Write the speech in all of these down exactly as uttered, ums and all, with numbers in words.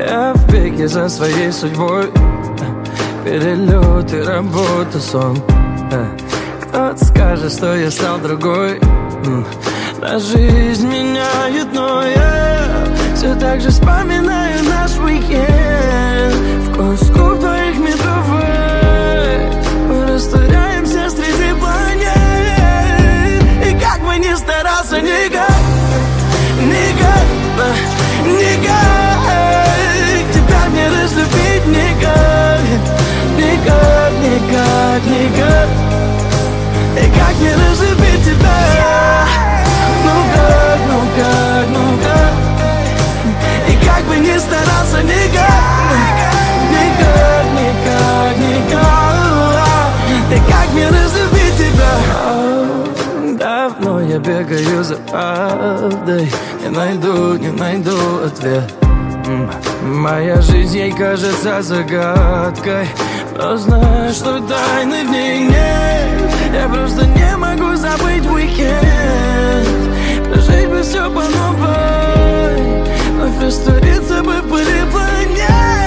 Я в беге за своей судьбой. Перелеты, работа, сон. Кто-то скажет, что я стал другой. На жизнь меняет, но я все так же вспоминаю наш уикенд. Вкус губ твоих метровых. Мы растворяемся среди планет. И как бы ни старался, никак, никак, никак тебя не разлюбить, никак, никак, никак, никак. И как не разлюбить тебя? Ну как, ну как, ну как? И как бы ни старался, никак, никак, никак, никак. И как мне разлюбить тебя? Давно я бегаю за правдой. Не найду, не найду ответ. Моя жизнь ей кажется загадкой. Но знаю, что тайны в ней нет. Я просто не могу забыть уикенд. Прожить бы все по новой. Вновь раствориться бы в пыли планет.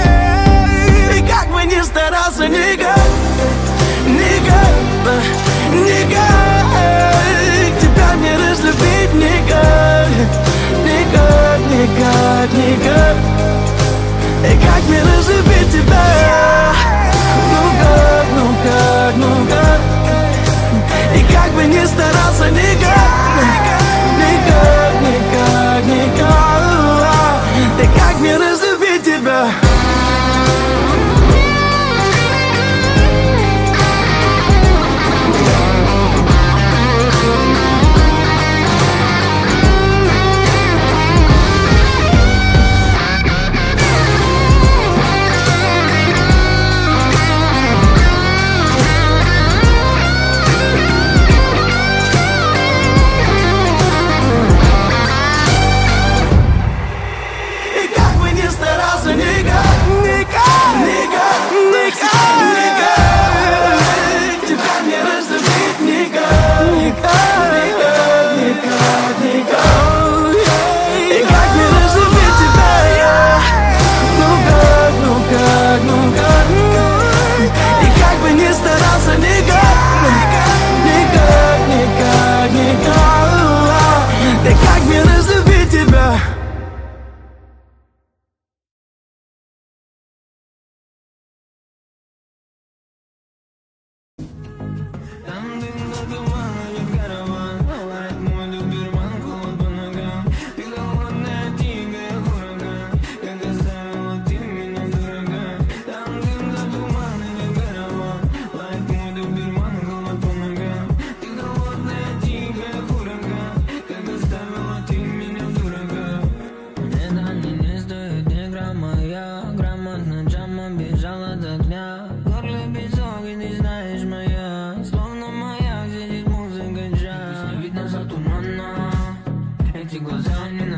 И как бы ни старался, никак, никак, никак тебя не разлюбить, никак, никак, никак, никак. И как мне разлюбить тебя? Ну как, ну как, ну как? И как бы ни старался, никак, никак, никак, никак. И как мне разлюбить тебя? Старался не